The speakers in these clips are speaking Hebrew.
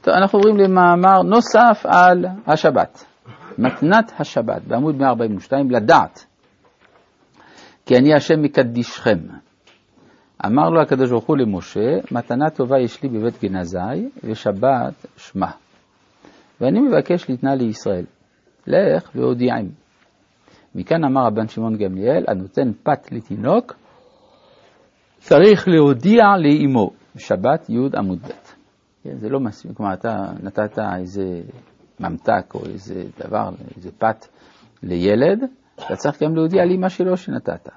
טוב, אנחנו עוברים למאמר נוסף על השבת. מתנת השבת, בעמוד 142, לדעת. כי אני השם מקדישכם. אמר לו הקדוש ברוך הוא למשה, מתנה טובה יש לי בבית גנזי, ושבת שמה. ואני מבקש לתנה לישראל. לך והודיעם. מכאן אמר רבן שמעון גמליאל, הנותן פת לתינוק, צריך להודיע לאמו. שבת י' עמוד ב'. זה לא מספיק, כלומר אתה נתת איזה ממתק או איזה דבר, איזה פת לילד, אתה צריך גם להודיע לאמא שלו שנתת.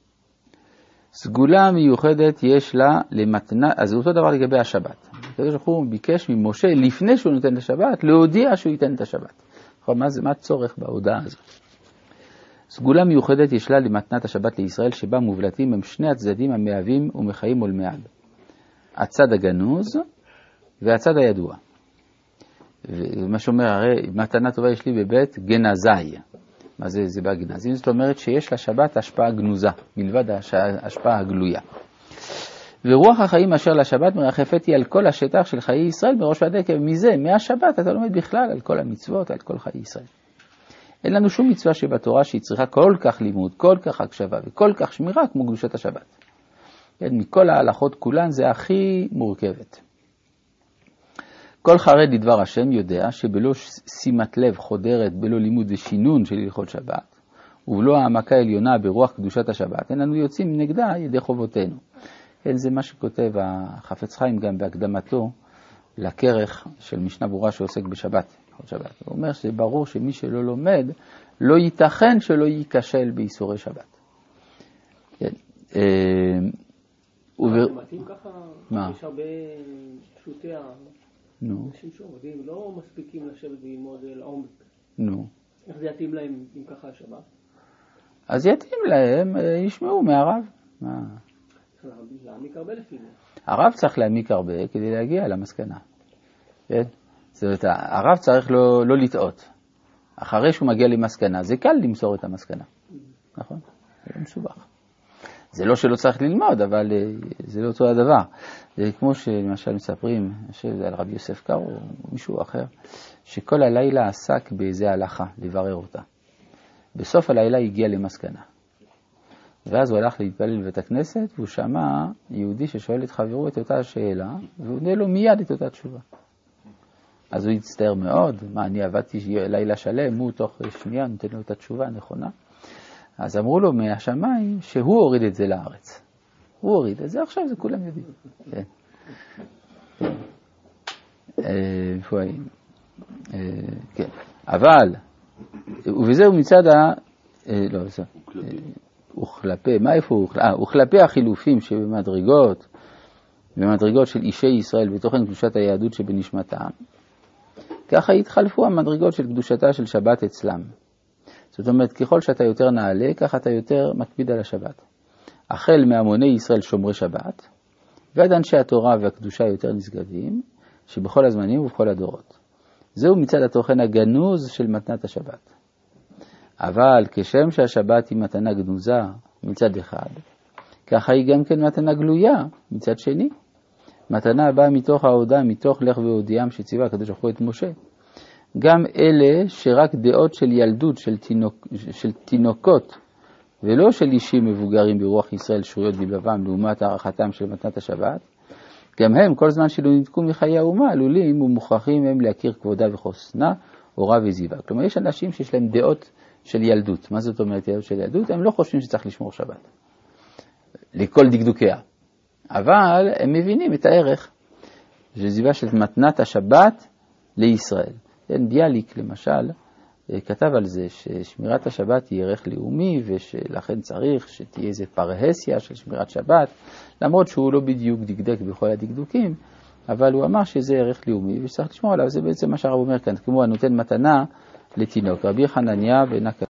סגולה מיוחדת יש לה למתנה, אז זה אותו דבר לגבי השבת. הקדוש ברוך הוא ביקש ממשה לפני שהוא נותן את השבת, להודיע שהוא ייתן את השבת. מה הצורך בהודעה הזאת? סגולה מיוחדת יש לה למתנת השבת לישראל, שבה מובלטים הם שני הצדדים המאהבים ומחיים ולמעד. הצד הגנוז והצד הידוע. ומה שאומר, הרי מתנה טובה יש לי בבית גנזי. מה זה בגנזים? זאת אומרת שיש לשבת השפעה גנוזה, מלבד ההשפעה הגלויה. ורוח החיים אשר לשבת מרחפת היא על כל השטח של חיי ישראל בראש ועד עקב. מזה, מהשבת אתה לומד בכלל על כל המצוות, על כל חיי ישראל. אין לנו שום מצווה שבתורה שהיא צריכה כל כך לימוד, כל כך הקשבה וכל כך שמירה כמו קדושת השבת. מכל ההלכות כולן זה הכי מורכבת. כל חרד לדבר השם יודע שבלא שימת לב חודרת, בלא לימוד ושינון של הלכות שבת, ובלא העמקה עליונה ברוח קדושת השבת, אין לנו יוצאים נגדה ידי חובותינו. זה מה שכותב החפץ חיים גם בהקדמתו לכרך של משנה ברורה שעוסק בשבת. הוא אומר שזה ברור שמי שלא לומד, לא ייתכן שלא ייכשל באיסורי שבת. כן. זה מתאים ככה, יש הרבה פשוטי אנשים שעובדים, לא מספיקים לשבת וללמוד לעומק. נו. איך זה יתאים להם אם ככה השבת? אז יתאים להם, ישמעו מהרב. להעמיק הרבה לפי זה. הרב צריך להעמיק הרבה כדי להגיע למסקנה. זאת אומרת, הרב צריך לא לטעות. אחרי שהוא מגיע למסקנה, זה קל למסור את המסקנה. נכון? זה לא מסובך. זה לא שלא צריך ללמוד, אבל זה לא אותו הדבר. זה כמו שלמשל מספרים, על רבי יוסף קארו או מישהו אחר, שכל הלילה עסק באיזה הלכה, לברר אותה. בסוף הלילה הגיע למסקנה. ואז הוא הלך להתפלל בבית הכנסת, והוא שמע יהודי ששואל את חברו את אותה השאלה, והוא עונה לו מיד את אותה תשובה. אז הוא הצטער מאוד, אני עבדתי לילה שלם, הוא תוך שנייה נותן לו את התשובה הנכונה. אז אמרו לו מהשמיים שהוא הוריד את זה לארץ. הוא הוריד את זה, עכשיו זה כולם יודעים. כן. איפה היינו? כן. אבל, ובזהו מצד לא, זה. וכלפי, מה איפה הוא? וכלפי החילופים שבמדרגות, במדרגות של אישי ישראל בתוכן קדושת היהדות שבנשמתם, ככה התחלפו המדרגות של קדושתה של שבת אצלם. זאת אומרת, ככל שאתה יותר נעלה, ככה אתה יותר מקפיד על השבת. החל מהמוני ישראל שומרי שבת, ועד אנשי התורה והקדושה יותר נשגבים, שבכל הזמנים ובכל הדורות. זהו מצד התוכן הגנוז של מתנת השבת. אבל כשם שהשבת היא מתנה גנוזה מצד אחד, ככה היא גם כן מתנה גלויה מצד שני. מתנה הבאה מתוך ההודעה, מתוך לך והודיעם שציווה הקדוש ברוך הוא את משה. גם אלה שרק דעות של ילדות, של תינוקות, ולא של אישים מבוגרים ברוח ישראל שרויות בלבבם לעומת הערכתם של מתנת השבת, גם הם כל זמן שלא נתקו מחיי האומה עלולים ומוכרחים הם להכיר כבודה וחוסנה, אורה וזיווה. כלומר יש אנשים שיש להם דעות של ילדות. מה זאת אומרת דעות של ילדות? הם לא חושבים שצריך לשמור שבת לכל דקדוקיה, אבל הם מבינים את הערך של זיווה של מתנת השבת לישראל. ביאליק למשל כתב על זה ששמירת השבת היא ערך לאומי, ושלכן צריך שתהיה איזה פרהסיה של שמירת שבת, למרות שהוא לא בדיוק דקדק בכל הדקדוקים, אבל הוא אמר שזה ערך לאומי ושצריך לשמור עליו. זה בעצם מה שהרב אומר כאן, כמו הנותן מתנה לתינוק. רבי חנניה בן עקשיא